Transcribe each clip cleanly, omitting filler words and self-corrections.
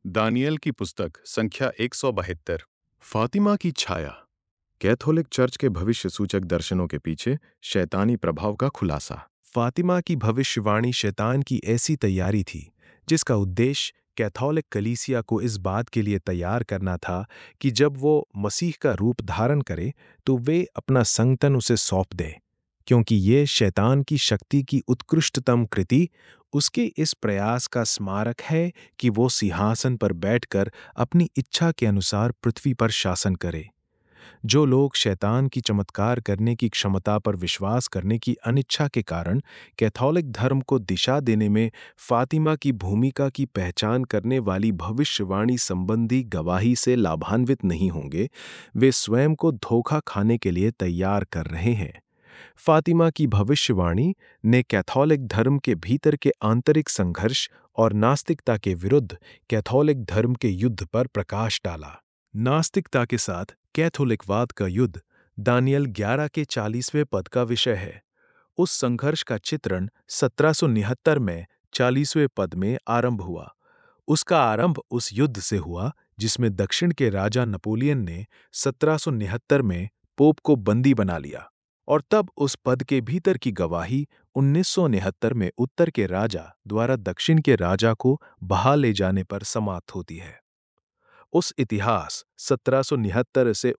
Daniel की पुस्तक संख्या 172। फातिमा की छाया। कैथोलिक चर्च के भविष्य सूचक दर्शनों के पीछे शैतानी प्रभाव का खुलासा। फातिमा की भविष्यवाणी शैतान की ऐसी तैयारी थी जिसका उद्देश्य कैथोलिक कलीसिया को इस बात के लिए तैयार करना था कि जब वो मसीह का रूप धारण करे तो वे अपना संगतन उसे सौंप दें, क्योंकि ये शैतान की शक्ति की उत्कृष्टतम कृति उसके इस प्रयास का स्मारक है कि वो सिंहासन पर बैठकर अपनी इच्छा के अनुसार पृथ्वी पर शासन करे। जो लोग शैतान की चमत्कार करने की क्षमता पर विश्वास करने की अनिच्छा के कारण कैथोलिक धर्म को दिशा देने में फातिमा की भूमिका की पहचान करने वाली भविष्यवाणी संबंधी गवाही से लाभान्वित नहीं होंगे, वे स्वयं को धोखा खाने के लिए तैयार कर रहे हैं। फातिमा की भविष्यवाणी ने कैथोलिक धर्म के भीतर के आंतरिक संघर्ष और नास्तिकता के विरुद्ध कैथोलिक धर्म के युद्ध पर प्रकाश डाला। नास्तिकता के साथ कैथोलिकवाद का युद्ध दानियल 11 के 40वें पद का विषय है। उस संघर्ष का चित्रण 1769 में 40वें पद में आरंभ हुआ। उसका आरंभ उस युद्ध से हुआ जिसमें दक्षिण के राजा नेपोलियन ने 1769 में पोप को बंदी बना लिया, और तब उस पद के भीतर की गवाही 1969 में उत्तर के राजा द्वारा दक्षिण के राजा को बहा ले जाने पर समाप्त होती है। उस इतिहास 1769 से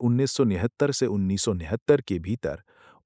1969 के भीतर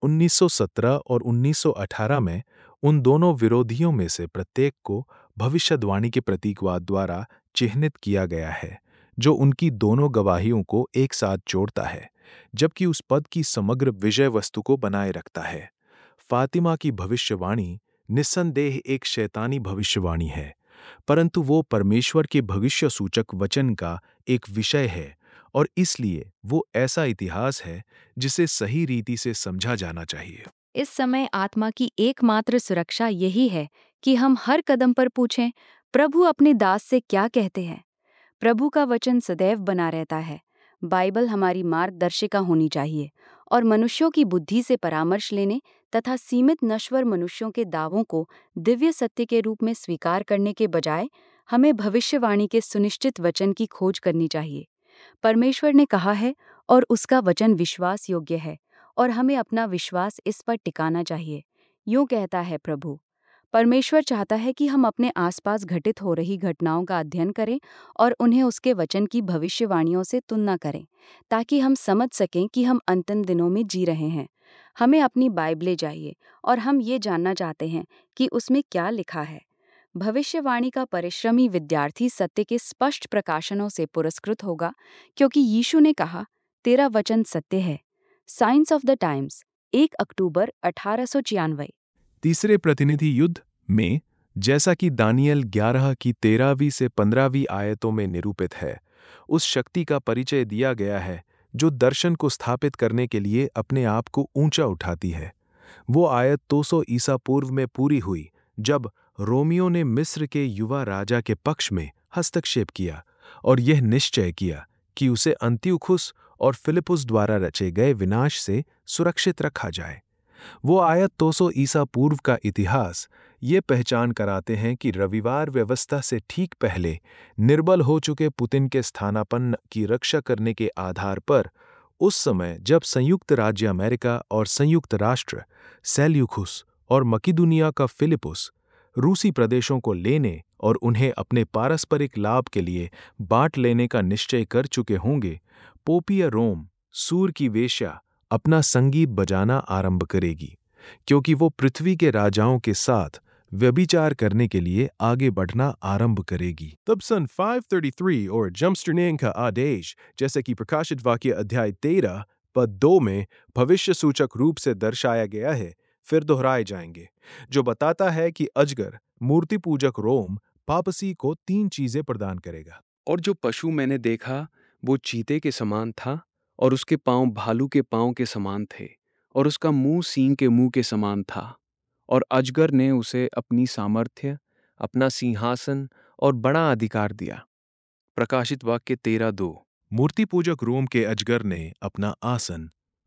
1917 और 1918 में उन दोनों विरोधियों में से प्रत्येक को भविष्यवाणी के प्रतीकवाद द्वारा चिह्नित किया गया है, जो उनकी दोनों गवाहियों को एक साथ जोड़ता है, जबकि उस पद की समग्र विषय वस्तु को बनाए रखता है। फातिमा की भविष्यवाणी निस्संदेह एक शैतानी भविष्यवाणी है, परंतु वो परमेश्वर के भविष्य सूचक वचन का एक विषय है, और इसलिए वो ऐसा इतिहास है जिसे सही रीति से समझा जाना चाहिए। इस समय आत्मा की एकमात्र सुरक्षा यही है कि हम हर कदम पर पूछें, प्रभु अपने दास से क्या कहते हैं। प्रभु का वचन सदैव बना रहता है। बाइबल हमारी मार्गदर्शिका होनी चाहिए, और मनुष्यों की बुद्धि से परामर्श लेने तथा सीमित नश्वर मनुष्यों के दावों को दिव्य सत्य के रूप में स्वीकार करने के बजाय हमें भविष्यवाणी के सुनिश्चित वचन की खोज करनी चाहिए। परमेश्वर ने कहा है और उसका वचन विश्वास योग्य है, और हमें अपना विश्वास इस पर टिकाना चाहिए। यूं कहता है प्रभु। परमेश्वर चाहता है कि हम अपने आसपास घटित हो रही घटनाओं का अध्ययन करें और उन्हें उसके वचन की भविष्यवाणियों से तुलना करें, ताकि हम समझ सकें कि हम अंतिम दिनों में जी रहे हैं। हमें अपनी बाइबलें चाहिए, और हम ये जानना चाहते हैं कि उसमें क्या लिखा है। भविष्यवाणी का परिश्रमी विद्यार्थी सत्य के स्पष्ट प्रकाशनों से पुरस्कृत होगा, क्योंकि यीशु ने कहा, तेरा वचन सत्य है। साइंस ऑफ द टाइम्स, 1 अक्टूबर 1896। तीसरे प्रतिनिधि युद्ध में, जैसा कि दानियल 11 की 13वीं से 15वीं आयतों में निरूपित है, उस शक्ति का परिचय दिया गया है जो दर्शन को स्थापित करने के लिए अपने आप को ऊंचा उठाती है। वो आयत 200 ईसा पूर्व में पूरी हुई जब रोमियो ने मिस्र के युवा राजा के पक्ष में हस्तक्षेप किया और यह निश्चय किया कि उसे अंत्युखुस और फिलिपुस द्वारा रचे गए विनाश से सुरक्षित रखा जाए। वो आयत 200 ईसा पूर्व का इतिहास ये पहचान कराते हैं कि रविवार व्यवस्था से ठीक पहले निर्बल हो चुके पुतिन के स्थानापन्न की रक्षा करने के आधार पर उस समय जब संयुक्त राज्य अमेरिका और संयुक्त राष्ट्र सेल्यूकुस और मकिदुनिया का फिलिपुस रूसी प्रदेशों को लेने और उन्हें अपने पारस्परिक लाभ के लिए बांट लेने का निश्चय कर चुके होंगे, पोपीय रोम सूर की वेश्या अपना संगीत बजाना आरंभ करेगी, क्योंकि वो पृथ्वी के राजाओं के साथ व्यभिचार करने के लिए आगे बढ़ना आरंभ करेगी। तब सन 533 और जम्स्टरनेन का आदेश, जैसे कि प्रकाशित वाक्य अध्याय 13 पद 2 में भविष्य सूचक रूप से दर्शाया गया है, फिर दोहराए जाएंगे, जो बताता है कि अजगर मूर्ति पूजक रोम पापसी को 3 चीजें प्रदान करेगा। और जो पशु मैंने देखा वो चीते के समान था, और उसके पांव भालू के पांव के समान थे, और उसका मुंह सींग के मुंह के समान था। और अजगर ने उसे अपनी सामर्थ्य, अपना सिंहासन और बड़ा अधिकार दिया। प्रकाशित वाक्य 13:2। मूर्ति पूजक रोम के अजगर ने अपना आसन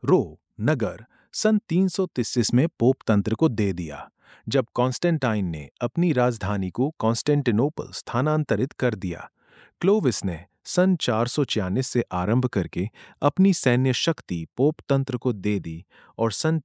नगर सन 333 में पोप तंत्र को दे दिया, जब कॉन्स्टेंटाइन ने अपनी राजधानी को कॉन्स्टेंटिनोपल स्थानांतरित कर दिया। क्लोविस ने सन 446 से आरंभ करके अपनी सैन्य शक्ति पोप तंत्र को दे दी और सन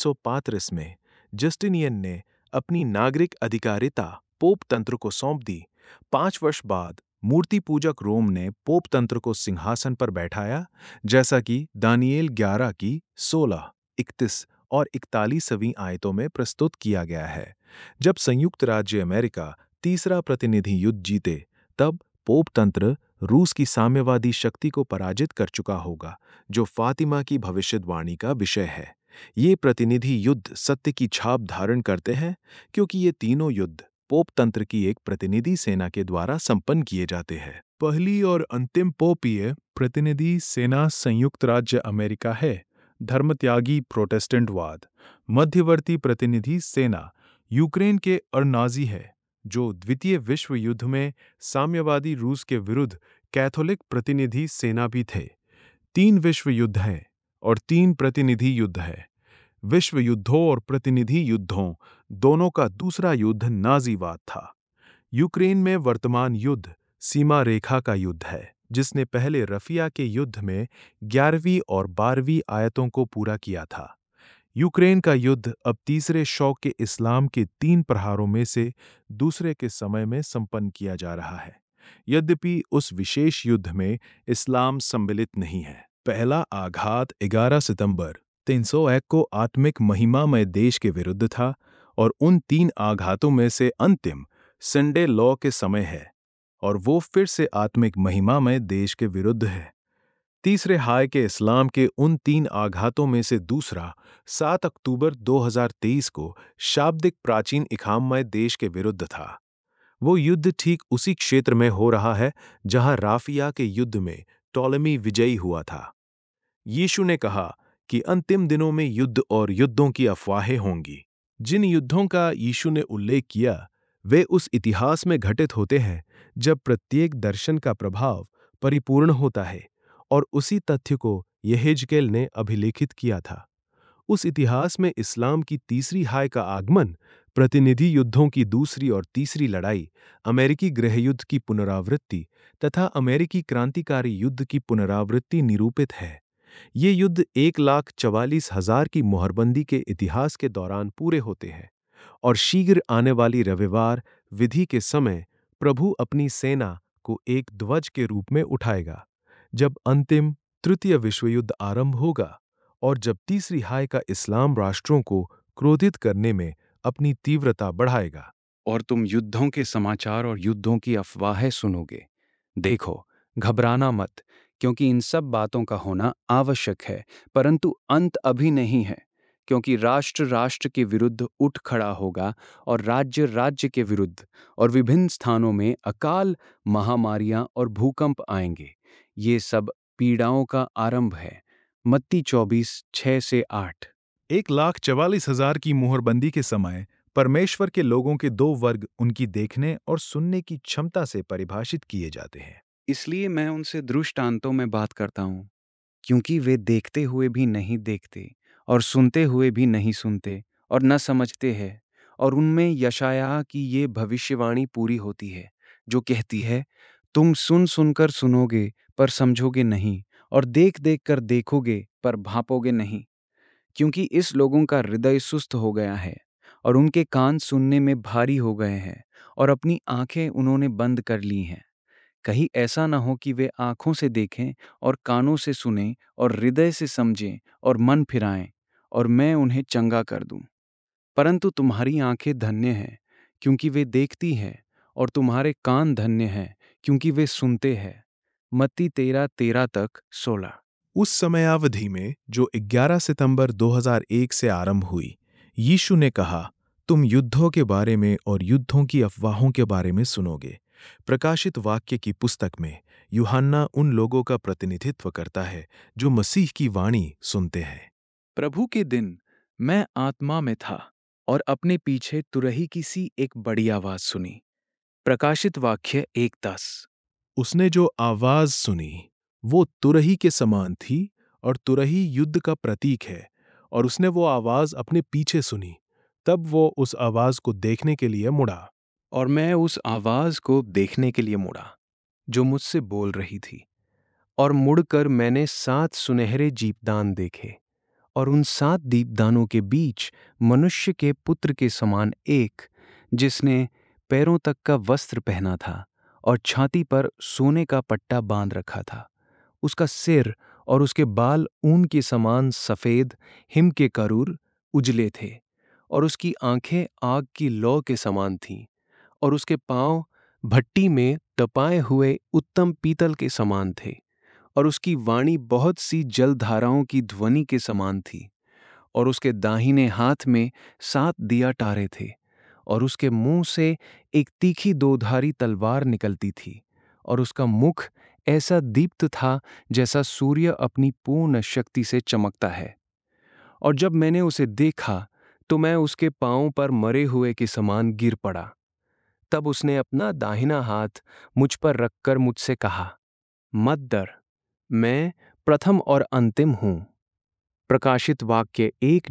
335 में जस्टिनियन ने अपनी नागरिक अधिकारिता पोप तंत्र को सौंप दी। 5 वर्ष बाद मूर्ति पूजक रोम ने पोप तंत्र को सिंहासन पर बैठाया, जैसा कि दानियेल 11 की 16, 31 और 41वीं आयतों में प्रस्तुत किया गया है। जब संयुक्त राज्य अमेरिका तीसरा प्रतिनिधि युद्ध जीते, तब पोप तंत्र रूस की साम्यवादी शक्ति को पराजित कर चुका होगा, जो फातिमा की भविष्यवाणी का विषय है। ये प्रतिनिधि युद्ध सत्य की छाप धारण करते हैं, क्योंकि ये तीनों युद्ध पोप तंत्र की एक प्रतिनिधि सेना के द्वारा संपन्न किए जाते हैं। पहली और अंतिम पोपीय प्रतिनिधि सेना संयुक्त राज्य अमेरिका है, धर्मत्यागी प्रोटेस्टेंटवाद। मध्यवर्ती प्रतिनिधि सेना यूक्रेन के अरनाजी है, जो द्वितीय विश्व युद्ध में साम्यवादी रूस के विरुद्ध कैथोलिक प्रतिनिधि सेना भी थे। 3 विश्व युद्ध हैं और 3 प्रतिनिधि युद्ध है। विश्व युद्धों और प्रतिनिधि युद्धों दोनों का दूसरा युद्ध नाजीवाद था। यूक्रेन में वर्तमान युद्ध सीमा रेखा का युद्ध है, जिसने पहले रफिया के युद्ध में 11वीं और 12वीं आयतों को पूरा किया था। यूक्रेन का युद्ध अब तीसरे शौक के इस्लाम के 3 प्रहारों में से दूसरे के समय में संपन्न किया जा रहा है। यद्यपि उस विशेष युद्ध में इस्लाम सम्मिलित नहीं है। पहला आघात 11 सितंबर 301 को आत्मिक महिमामय देश के विरुद्ध था, और उन 3 आघातों में से अंतिम संडे लॉ के समय है, और वो फिर से आत्मिक महिमामय देश के विरुद्ध है। तीसरे हाय के इस्लाम के उन 3 आघातों में से दूसरा 7 अक्टूबर 2023 को शाब्दिक प्राचीन इखाममय देश के विरुद्ध था। वो युद्ध ठीक उसी क्षेत्र में हो रहा है जहां राफिया के युद्ध में टॉलेमी विजयी हुआ था। यीशु ने कहा कि अंतिम दिनों में युद्ध और युद्धों की अफवाहें होंगी। जिन युद्धों का यीशु ने उल्लेख किया, वे उस इतिहास में घटित होते हैं जब प्रत्येक दर्शन का प्रभाव परिपूर्ण होता है, और उसी तथ्य को यहेजकेल ने अभिलेखित किया था। उस इतिहास में इस्लाम की तीसरी हाय का आगमन, प्रतिनिधि युद्धों की दूसरी और तीसरी लड़ाई, अमेरिकी गृहयुद्ध की पुनरावृत्ति तथा अमेरिकी क्रांतिकारी युद्ध की पुनरावृत्ति निरूपित है। ये युद्ध 1,44,000 की मोहरबंदी के इतिहास के दौरान पूरे होते हैं, और शीघ्र आने वाली रविवार विधि के समय प्रभु अपनी सेना को एक ध्वज के रूप में उठाएगा, जब अंतिम तृतीय विश्व युद्ध आरंभ होगा, और जब तीसरी हाय का इस्लाम राष्ट्रों को क्रोधित करने में अपनी तीव्रता बढ़ाएगा। और तुम युद्धों के समाचार और युद्धों की अफवाहें सुनोगे। देखो, घबराना मत, क्योंकि इन सब बातों का होना आवश्यक है, परंतु अंत अभी नहीं है। क्योंकि राष्ट्र राष्ट्र के विरुद्ध उठ खड़ा होगा, और राज्य राज्य के विरुद्ध, और विभिन्न स्थानों में अकाल, महामारियां और भूकंप आएंगे। ये सब पीड़ाओं का आरंभ है। मत्ती 24:6-8। 1,44,000 की मोहरबंदी के समय परमेश्वर के लोगों के 2 वर्ग उनकी देखने और सुनने की क्षमता से परिभाषित किए जाते हैं। इसलिए मैं उनसे दृष्टांतों में बात करता हूँ, क्योंकि वे देखते हुए भी नहीं देखते, और सुनते हुए भी नहीं सुनते, और न समझते हैं। और उनमें यशायाह की ये भविष्यवाणी पूरी होती है, जो कहती है, तुम सुन सुनकर सुनोगे पर समझोगे नहीं, और देख देख कर देखोगे पर भांपोगे नहीं। क्योंकि इस लोगों का हृदय सुस्त हो गया है, और उनके कान सुनने में भारी हो गए हैं, और अपनी आंखें उन्होंने बंद कर ली हैं। कहीं ऐसा ना हो कि वे आंखों से देखें और कानों से सुनें और हृदय से समझें और मन फिराएं, और मैं उन्हें चंगा कर दूं। परंतु तुम्हारी आंखें धन्य हैं, क्योंकि वे देखती हैं, और तुम्हारे कान धन्य हैं, क्योंकि वे सुनते हैं। मत्ती 13:13-16। उस समयावधि में जो 11 सितंबर 2001 से आरंभ हुई, यीशु ने कहा, तुम युद्धों के बारे में और युद्धों की अफवाहों के बारे में सुनोगे। प्रकाशित वाक्य की पुस्तक में यूहन्ना उन लोगों का प्रतिनिधित्व करता है जो मसीह की वाणी सुनते हैं। प्रभु के दिन मैं आत्मा में था, और अपने पीछे तुरही की सी एक बड़ी आवाज सुनी। प्रकाशित वाक्य 1:10। उसने जो आवाज सुनी वो तुरही के समान थी, और तुरही युद्ध का प्रतीक है, और उसने वो आवाज अपने पीछे सुनी। तब वो उस आवाज को देखने के लिए मुड़ा। और मैं उस आवाज को देखने के लिए मुड़ा। जो मुझसे बोल रही थी। और मुड़कर मैंने 7 सुनहरे दीपदान देखे, और उन 7 दीपदानों के बीच मनुष्य के पुत्र के समान एक, जिसने पैरों तक का वस्त्र पहना था और छाती पर सोने का पट्टा बांध रखा था। उसका सिर और उसके बाल ऊन के समान सफेद, हिम के करूर उजले थे, और उसकी आंखें आग की लौ के समान थीं, और उसके पांव भट्टी में तपाए हुए उत्तम पीतल के समान थे, और उसकी वाणी बहुत सी जलधाराओं की ध्वनि के समान थी, और उसके दाहिने हाथ में 7 दिया टारे थे, और उसके मुंह से एक तीखी दोधारी तलवार निकलती थी, और उसका मुख ऐसा दीप्त था जैसा सूर्य अपनी पूर्ण शक्ति से चमकता है। और जब मैंने उसे देखा तो मैं उसके पांवों पर मरे हुए के समान गिर पड़ा। तब उसने अपना दाहिना हाथ मुझ पर रखकर मुझसे कहा, मत डर, मैं प्रथम और अंतिम हूं। प्रकाशित वाक्य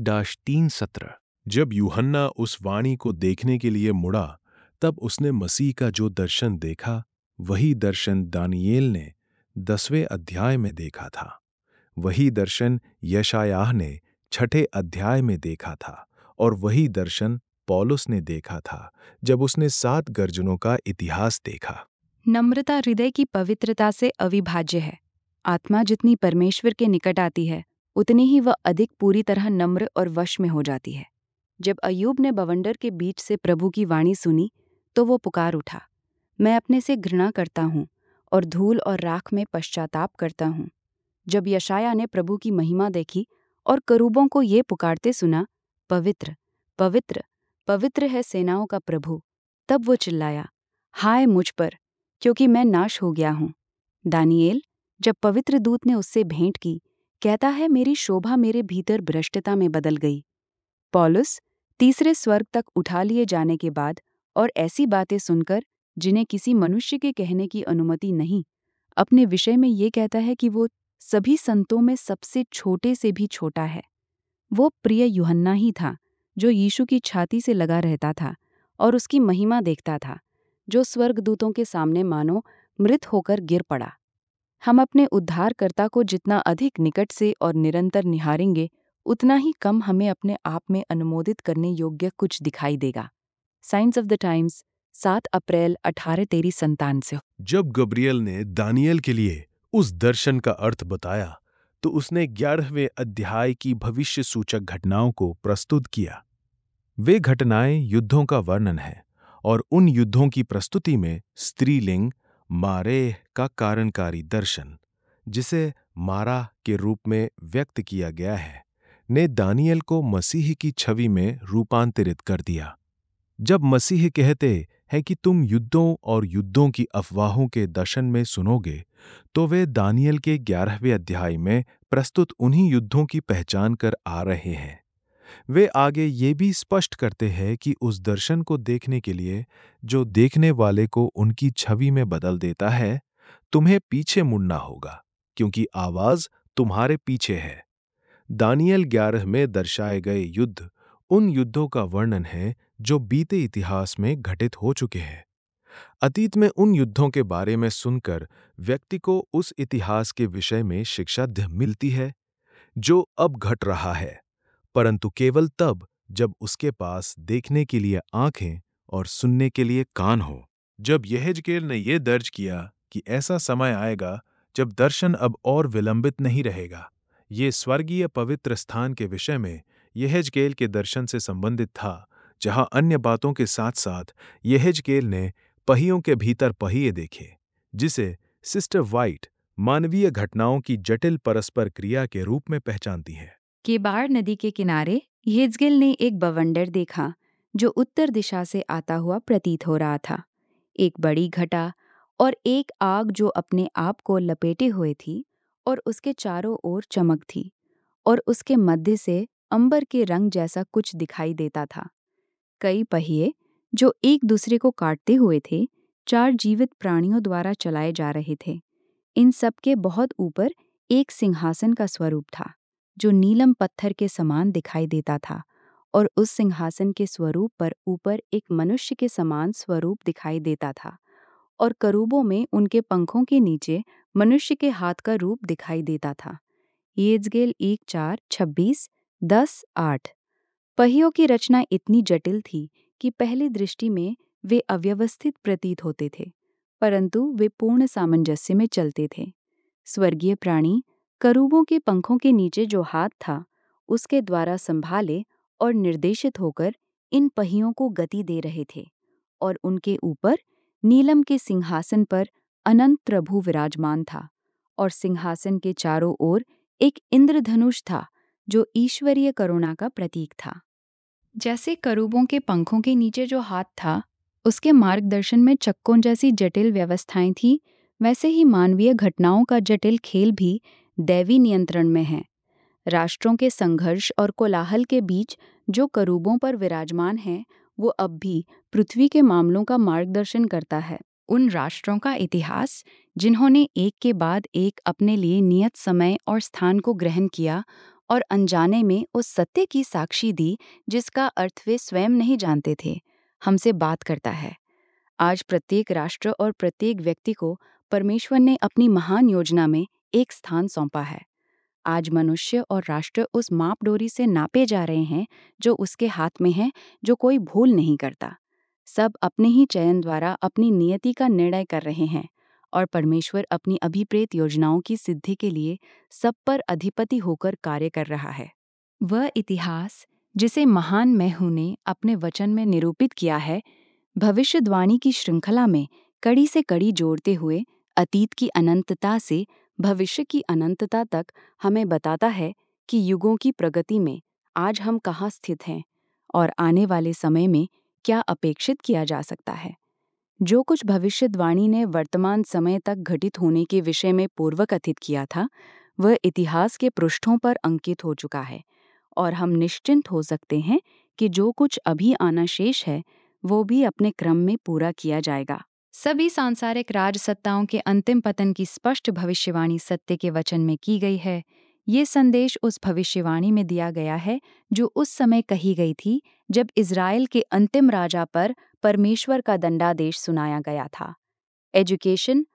1-3:17। जब यूहन्ना उस वाणी को देखने के लिए मुड़ा, तब उसने मसीह का जो दर्शन देखा, वही दर्शन दानियेल ने 10वें अध्याय में देखा था। वही दर्शन यशायाह ने 6ठे अध्याय में देखा था, और वही दर्शन पौलुस ने देखा था जब उसने 7 गर्जनों का इतिहास देखा। नम्रता हृदय की पवित्रता से अविभाज्य है। आत्मा जितनी परमेश्वर के निकट आती है, उतनी ही वह अधिक पूरी तरह नम्र और वश में हो जाती है। जब अय्यूब ने बवंडर के बीच से प्रभु की वाणी सुनी, तो वो पुकार उठा, मैं अपने से घृणा करता हूँ और धूल और राख में पश्चाताप करता हूँ। जब यशाया ने प्रभु की महिमा देखी और करूबों को ये पुकारते सुना, पवित्र पवित्र पवित्र है सेनाओं का प्रभु, तब वो चिल्लाया, हाय मुझ पर, क्योंकि मैं नाश हो गया हूँ। दानियेल, जब पवित्र दूत ने उससे भेंट की, कहता है, मेरी शोभा मेरे भीतर भ्रष्टता में बदल गई। पौलुस तीसरे स्वर्ग तक उठा लिए जाने के बाद और ऐसी बातें सुनकर जिन्हें किसी मनुष्य के कहने की अनुमति नहीं, अपने विषय में ये कहता है कि वो सभी संतों में सबसे छोटे से भी छोटा है। वो प्रिय यूहन्ना ही था जो यीशु की छाती से लगा रहता था और उसकी महिमा देखता था, जो स्वर्गदूतों के सामने मानो मृत होकर गिर पड़ा। हम अपने उद्धारकर्ता को जितना अधिक निकट से और निरंतर निहारेंगे, उतना ही कम हमें अपने आप में अनुमोदित करने योग्य कुछ दिखाई देगा। साइंस ऑफ द टाइम्स, 7 अप्रैल 1853 से। जब गब्रियल ने दानियल के लिए उस दर्शन का अर्थ बताया, तो उसने 11वें अध्याय की भविष्य सूचक घटनाओं को प्रस्तुत किया। वे घटनाएं युद्धों का वर्णन है, और उन युद्धों की प्रस्तुति में स्त्रीलिंग मारेह का कारणकारी दर्शन, जिसे मारा के रूप में व्यक्त किया गया है, ने दानियल को मसीह की छवि में रूपांतरित कर दिया। जब मसीह कहते हैं कि तुम युद्धों और युद्धों की अफवाहों के दर्शन में सुनोगे, तो वे दानियल के 11वें अध्याय में प्रस्तुत उन्हीं युद्धों की पहचान कर आ रहे हैं। वे आगे ये भी स्पष्ट करते हैं कि उस दर्शन को देखने के लिए जो देखने वाले को उनकी छवि में बदल देता है, तुम्हें पीछे मुड़ना होगा, क्योंकि आवाज तुम्हारे पीछे है। दानियल 11 में दर्शाए गए युद्ध उन युद्धों का वर्णन है जो बीते इतिहास में घटित हो चुके हैं। अतीत में उन युद्धों के बारे में सुनकर व्यक्ति को उस इतिहास के विषय में शिक्षा मिलती है जो अब घट रहा है, परंतु केवल तब जब उसके पास देखने के लिए आंखें और सुनने के लिए कान हो। जब यहेजकेल ने यह दर्ज किया कि ऐसा समय आएगा जब दर्शन अब और विलंबित नहीं रहेगा, ये स्वर्गीय पवित्र स्थान के विषय में यहेजकेल के दर्शन से संबंधित था, जहां अन्य बातों के साथ साथ यहेजकेल ने पहियों के भीतर पहिए देखे, जिसे सिस्टर वाइट मानवीय घटनाओं की जटिल परस्पर क्रिया के रूप में पहचानती है। केबार नदी के किनारे यहेजकेल ने एक बवंडर देखा जो उत्तर दिशा से आता हुआ प्रतीत हो रहा था। एक बड़ी घटा और एक आग जो अपने आप को लपेटे हुए थी और उसके चारों ओर चमक थी, और उसके मध्य से अंबर के रंग जैसा कुछ दिखाई देता था। कई पहिए जो एक दूसरे को काटते हुए थे, 4 जीवित प्राणियों द्वारा चलाए जा रहे थे। इन सब के बहुत ऊपर एक सिंहासन का स्वरूप था जो नीलम पत्थर के समान दिखाई देता था, और उस सिंहासन के स्वरूप पर ऊपर एक मनुष्य के समान स्वरूप दिखाई देता था, और करूबों में उनके पंखों के नीचे मनुष्य के हाथ का रूप दिखाई देता था। येज्केल 1:4-26, 10:8। पहियों की रचना इतनी जटिल थी कि पहली दृष्टि में वे अव्यवस्थित प्रतीत होते थे, परंतु वे पूर्ण सामंजस्य में चलते थे। स्वर्गीय प्राणी करूबों के पंखों के नीचे जो हाथ था, उसके द्वारा संभाले और निर्देशित होकर इन पहियों को गति दे रहे थे, और उनके ऊपर नीलम के सिंहासन पर अनंत प्रभु विराजमान था, और सिंहासन के चारों ओर एक इंद्रधनुष था जो ईश्वरीय करुणा का प्रतीक था। जैसे करूबों के पंखों के नीचे जो हाथ था, उसके मार्गदर्शन में चक्कों जैसी जटिल व्यवस्थाएं थी, वैसे ही मानवीय घटनाओं का जटिल खेल भी दैवी नियंत्रण में है। राष्ट्रों के संघर्ष और कोलाहल के बीच जो करूबों पर विराजमान है, वो अब भी पृथ्वी के मामलों का मार्गदर्शन करता है। उन राष्ट्रों का इतिहास जिन्होंने एक के बाद एक अपने लिए नियत समय और स्थान को ग्रहण किया और अनजाने में उस सत्य की साक्षी दी जिसका अर्थ वे स्वयं नहीं जानते थे, हमसे बात करता है। आज प्रत्येक राष्ट्र और प्रत्येक व्यक्ति को परमेश्वर ने अपनी महान योजना में एक स्थान सौंपा है। आज मनुष्य और राष्ट्र उस मापडोरी से नापे जा रहे हैं जो उसके हाथ में है, जो कोई भूल नहीं करता। सब अपने ही चयन द्वारा अपनी नियति का निर्णय कर रहे हैं, और परमेश्वर अपनी अभिप्रेत योजनाओं की सिद्धि के लिए सब पर अधिपति होकर कार्य कर रहा है। वह इतिहास जिसे महान मैहू ने अपने वचन में निरूपित किया है, भविष्यवाणी की श्रृंखला में कड़ी से कड़ी जोड़ते हुए अतीत की अनंतता से भविष्य की अनंतता तक हमें बताता है कि युगों की प्रगति में आज हम कहाँ स्थित हैं और आने वाले समय में क्या अपेक्षित किया जा सकता है। जो कुछ भविष्यवाणी ने वर्तमान समय तक घटित होने के विषय में पूर्वकथित किया था, वह इतिहास के पृष्ठों पर अंकित हो चुका है, और हम निश्चिंत हो सकते हैं कि जो कुछ अभी आना शेष है, वो भी अपने क्रम में पूरा किया जाएगा। सभी सांसारिक राजसत्ताओं के अंतिम पतन की स्पष्ट भविष्यवाणी सत्य के वचन में की गई है। ये संदेश उस भविष्यवाणी में दिया गया है जो उस समय कही गई थी जब इज़राइल के अंतिम राजा पर परमेश्वर का दंडादेश सुनाया गया था। एजुकेशन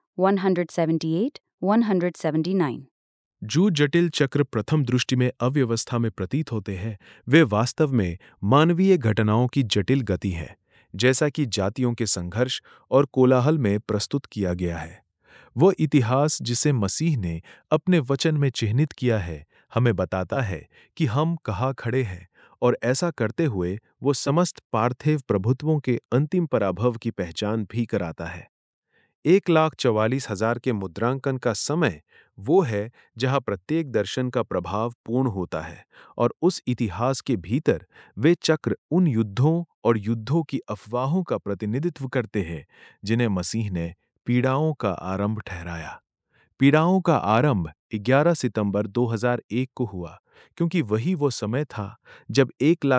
178-179। जो जटिल चक्र प्रथम दृष्टि में अव्यवस्था में प्रतीत होते हैं, वे वास्तव में मानवीय घटनाओं की जटिल गति है, जैसा कि जातियों के संघर्ष और कोलाहल में प्रस्तुत किया गया है। वो इतिहास जिसे मसीह ने अपने वचन में चिह्नित किया है, हमें बताता है कि हम कहाँ खड़े हैं, और ऐसा करते हुए वो समस्त पार्थिव प्रभुत्वों के अंतिम पराभव की पहचान भी कराता है। 1,44,000 के मुद्रांकन का समय वो है जहां प्रत्येक दर्शन का प्रभाव पूर्ण होता है, और उस इतिहास के भीतर वे चक्र उन युद्धों और युद्धों की अफवाहों का प्रतिनिधित्व करते हैं जिन्हें मसीह ने पीड़ाओं का आरंभ ठहराया। पीड़ाओं का आरंभ 11 सितंबर 2001 को हुआ, क्योंकि वही वो समय था जब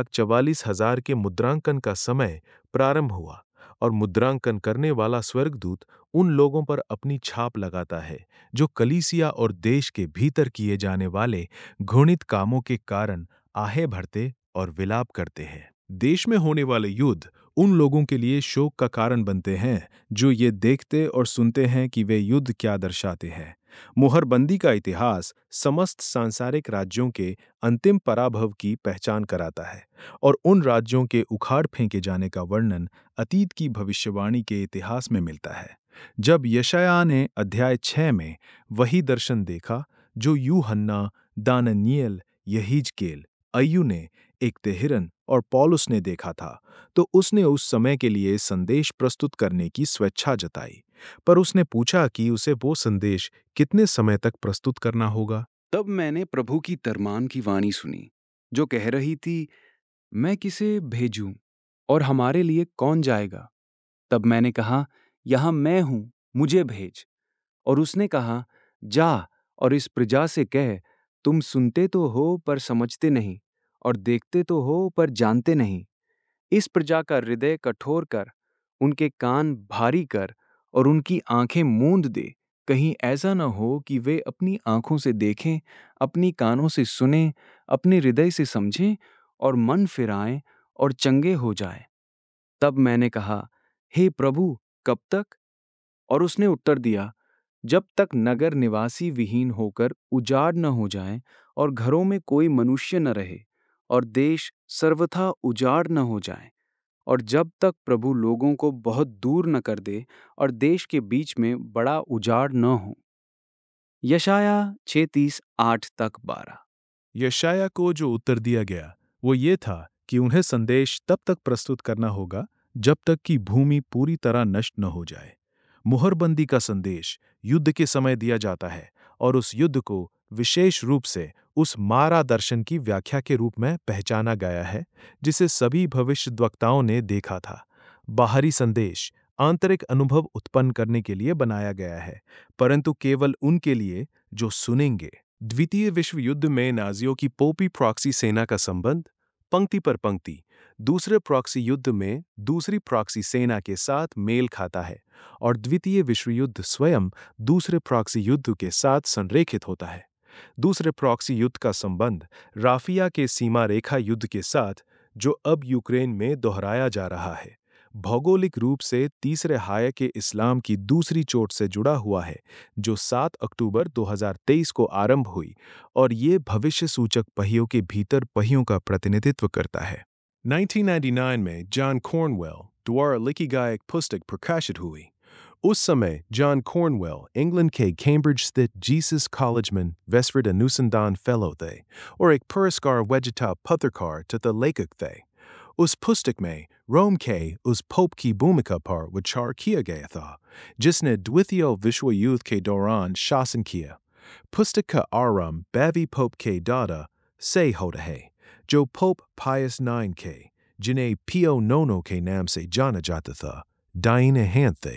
1,44,000 के मुद्रांकन का समय प्रारंभ हुआ, और मुद्रांकन करने वाला स्वर्गदूत उन लोगों पर अपनी छाप लगाता है जो कलीसिया और देश के भीतर किए जाने वाले घृणित कामों के कारण आहे भरते और विलाप करते हैं। देश में होने वाले युद्ध उन लोगों के लिए शोक का कारण बनते हैं जो ये देखते और सुनते हैं कि वे युद्ध क्या दर्शाते हैं। मुहरबंदी का इतिहास समस्त सांसारिक राज्यों के अंतिम पराभव की पहचान कराता है, और उन राज्यों के उखाड़ फेंके जाने का वर्णन अतीत की भविष्यवाणी के इतिहास में मिलता है। जब यशायाह ने अध्याय 6 में वही दर्शन देखा जो यूहन्ना, दानियेल, यहीजकेल, अय्यू ने, एक तेहिरन और पौलुस ने देखा था, तो उसने उस समय के लिए संदेश प्रस्तुत करने की स्वेच्छा जताई, पर उसने पूछा कि उसे वो संदेश कितने समय तक प्रस्तुत करना होगा। तब मैंने प्रभु की तरमान की वाणी सुनी, जो कह रही थी, मैं किसे भेजूं और हमारे लिए कौन जाएगा? तब मैंने कहा, यहाँ मैं हूं, मुझे भेज। और उसने कहा, जा और इस प्रजा से कह, तुम सुनते तो हो पर समझते नहीं, और देखते तो हो पर जानते नहीं। इस प्रजा का हृदय कठोर कर, उनके कान भारी कर और उनकी आंखें मूंद दे, कहीं ऐसा न हो कि वे अपनी आंखों से देखें, अपनी कानों से सुनें, अपने हृदय से समझें और मन फिराएं और चंगे हो जाएं। तब मैंने कहा, हे प्रभु, कब तक? और उसने उत्तर दिया, जब तक नगर निवासी विहीन होकर उजाड़ न हो जाएं और घरों में कोई मनुष्य न रहे और देश सर्वथा उजाड़ न हो जाए, और जब तक प्रभु लोगों को बहुत दूर न कर दे और देश के बीच में बड़ा उजाड़ न हो। यशाया 36:8-12। यशाया को जो उत्तर दिया गया वो ये था कि उन्हें संदेश तब तक प्रस्तुत करना होगा जब तक कि भूमि पूरी तरह नष्ट न हो जाए। मुहरबंदी का संदेश युद्ध के समय दिया जाता है और उस युद्ध को विशेष रूप से उस मारा दर्शन की व्याख्या के रूप में पहचाना गया है जिसे सभी भविष्यद्वक्ताओं ने देखा था। बाहरी संदेश आंतरिक अनुभव उत्पन्न करने के लिए बनाया गया है, परंतु केवल उनके लिए जो सुनेंगे। द्वितीय विश्व युद्ध में नाजियों की पोपी प्रॉक्सी सेना का संबंध पंक्ति पर पंक्ति दूसरे प्रॉक्सी युद्ध में दूसरी प्रॉक्सी सेना के साथ मेल खाता है और द्वितीय विश्व युद्ध स्वयं दूसरे प्रॉक्सी युद्ध के साथ संरेखित होता है। दूसरे प्रॉक्सी युद्ध का संबंध राफिया के सीमा रेखा युद्ध के साथ जो अब यूक्रेन में दोहराया जा रहा है भौगोलिक रूप से तीसरे हाय के इस्लाम की दूसरी चोट से जुड़ा हुआ है जो 7 अक्टूबर 2023 को आरंभ हुई और ये भविष्य सूचक पहियों के भीतर पहियों का प्रतिनिधित्व करता है। 1999 में जॉन कॉर्नवेल द्वारा लिखी गई एक पुस्तक प्रकाशित हुई। उस समय जॉन कॉर्नवेल इंग्लैंड के कैम्ब्रिज स्थित जीसस कॉलेज में वेस्टफोर्ड अनुसंधान फेलो थे और एक पुरस्कार विजेता पत्रकार तथा लेखक थे। उस पुस्तक में रोम के उस पोप की भूमिका पर विचार किया गया था जिसने द्वितीय विश्व युद्ध के दौरान शासन किया। पुस्तक का आरंभ बैवी पोप के दादा से होता है जो पोप पायस IX के जिन्हें पियो नोनो के नाम से जाना जाता था दाहिने हाथ थे।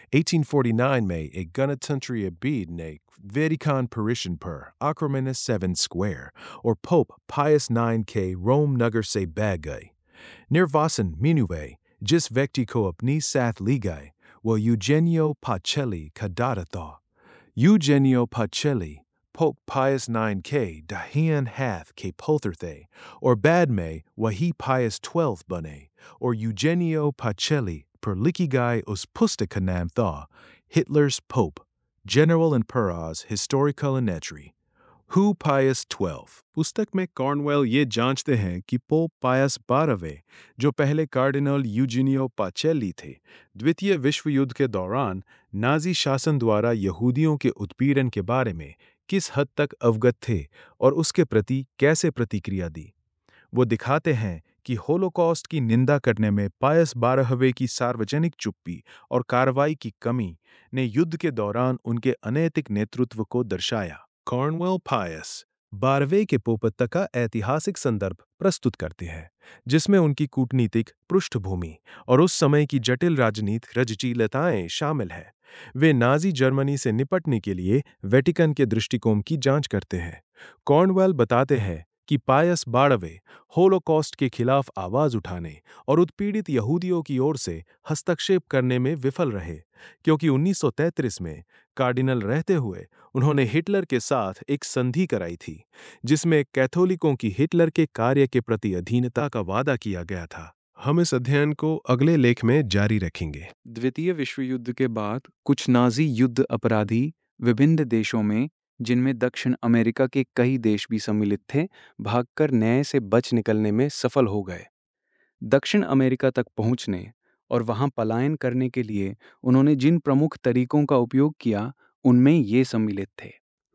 1849 में एक गणतंत्रीय भीड़ ने वेटिकन परिसर पर आक्रमण 7 स्क्वायर और पोप पायस IX के रोम नगर से भाग गए। निर्वासन मिनुए जिस व्यक्ति को अपनी साथ ली गई वह यूजेनियो पाचेली का दादा था। Eugenio Pacelli Pope Pius IX के दाहिने हाथ के पुत्र थे और बाद में वही पायस XII बने और यूजेनियो पाचेली पर लिखी गई उस पुस्तक का नाम था Hitler's Pope general emperors historical entry who Pius XII। पुस्तक में कॉर्नवेल ये जांचते हैं कि पोप पायस XII जो पहले कार्डिनल यूजेनियो पाचेली थे द्वितीय विश्व युद्ध के दौरान नाजी शासन द्वारा यहूदियों के उत्पीड़न के बारे में किस हद तक अवगत थे और उसके प्रति कैसे प्रतिक्रिया दी। वो दिखाते हैं कि होलोकॉस्ट की निंदा करने में पायस XII की सार्वजनिक चुप्पी और कार्रवाई की कमी ने युद्ध के दौरान उनके अनैतिक नेतृत्व को दर्शाया। कॉर्नवेल पायस XII के पोपत्य का ऐतिहासिक संदर्भ प्रस्तुत करते हैं जिसमें उनकी कूटनीतिक पृष्ठभूमि और उस समय की जटिल राजनीतिक रचचीलताएं शामिल हैं। वे नाजी जर्मनी से निपटने के लिए वेटिकन के दृष्टिकोण की जांच करते हैं। कॉर्नवेल बताते हैं कि पायस XII होलोकॉस्ट के खिलाफ आवाज उठाने और उत्पीड़ित यहूदियों की ओर से हस्तक्षेप करने में विफल रहे क्योंकि 1933 में कार्डिनल रहते हुए उन्होंने हिटलर के साथ एक संधि कराई थी जिसमें कैथोलिकों की हिटलर के कार्य के प्रति अधीनता का वादा किया गया था। हम इस अध्ययन को अगले लेख में जारी रखेंगे। द्वितीय विश्व युद्ध के बाद कुछ नाजी युद्ध अपराधी विभिन्न देशों में, जिनमें दक्षिण अमेरिका के कई देश भी सम्मिलित थे, भागकर न्याय से बच निकलने में सफल हो गए। दक्षिण अमेरिका तक पहुंचने और वहां पलायन करने के लिए उन्होंने जिन प्रमुख तरीकों का उपयोग किया उनमें ये सम्मिलित थे।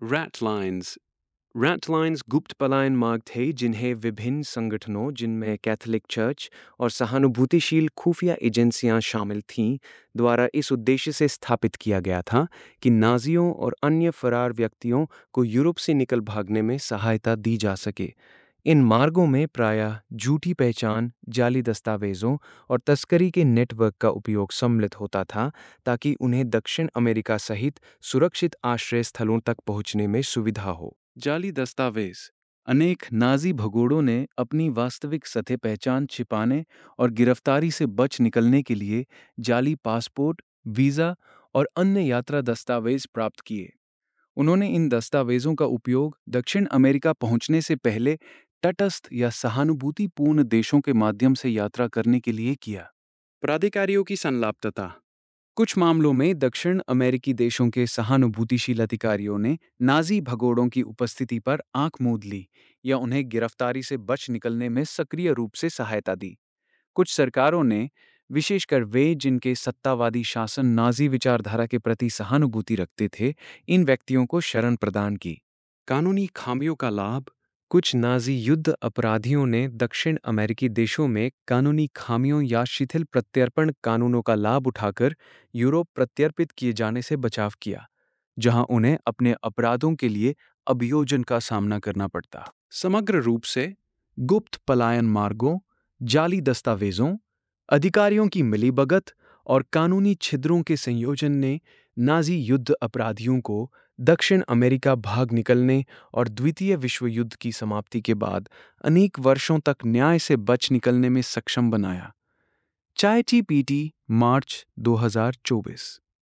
रैट लाइन्स गुप्त पलायन मार्ग थे जिन्हें विभिन्न संगठनों जिनमें कैथोलिक चर्च और सहानुभूतिशील खुफिया एजेंसियां शामिल थीं द्वारा इस उद्देश्य से स्थापित किया गया था कि नाजियों और अन्य फरार व्यक्तियों को यूरोप से निकल भागने में सहायता दी जा सके। इन मार्गों में प्रायः झूठी पहचान, जाली दस्तावेजों और तस्करी के नेटवर्क का उपयोग सम्मिलित होता था ताकि उन्हें दक्षिण अमेरिका सहित सुरक्षित आश्रय स्थलों तक पहुंचने में सुविधा हो। जाली दस्तावेज। अनेक नाजी भगोड़ों ने अपनी वास्तविक सतह पहचान छिपाने और गिरफ्तारी से बच निकलने के लिए जाली पासपोर्ट, वीज़ा और अन्य यात्रा दस्तावेज प्राप्त किए। उन्होंने इन दस्तावेजों का उपयोग दक्षिण अमेरिका पहुंचने से पहले तटस्थ या सहानुभूतिपूर्ण देशों के माध्यम से यात्रा करने के लिए किया। प्राधिकारियों की संलिप्तता। कुछ मामलों में दक्षिण अमेरिकी देशों के सहानुभूतिशील अधिकारियों ने नाजी भगोड़ों की उपस्थिति पर आंख मूंद ली या उन्हें गिरफ्तारी से बच निकलने में सक्रिय रूप से सहायता दी। कुछ सरकारों ने, विशेषकर वे जिनके सत्तावादी शासन नाजी विचारधारा के प्रति सहानुभूति रखते थे, इन व्यक्तियों को शरण प्रदान की। कानूनी खामियों का लाभ। कुछ नाजी युद्ध अपराधियों ने दक्षिण अमेरिकी देशों में कानूनी खामियों या शिथिल प्रत्यर्पण कानूनों का लाभ उठाकर यूरोप प्रत्यर्पित किए जाने से बचाव किया, जहां उन्हें अपने अपराधों के लिए अभियोजन का सामना करना पड़ता। समग्र रूप से, गुप्त पलायन मार्गों, जाली दस्तावेजों, अधिकारियों की मिलीभगत और कानूनी छिद्रों के संयोजन ने नाजी युद्ध अपराधियों को दक्षिण अमेरिका भाग निकलने और द्वितीय विश्व युद्ध की समाप्ति के बाद अनेक वर्षों तक न्याय से बच निकलने में सक्षम बनाया। चाय टी पीटी, मार्च 2024।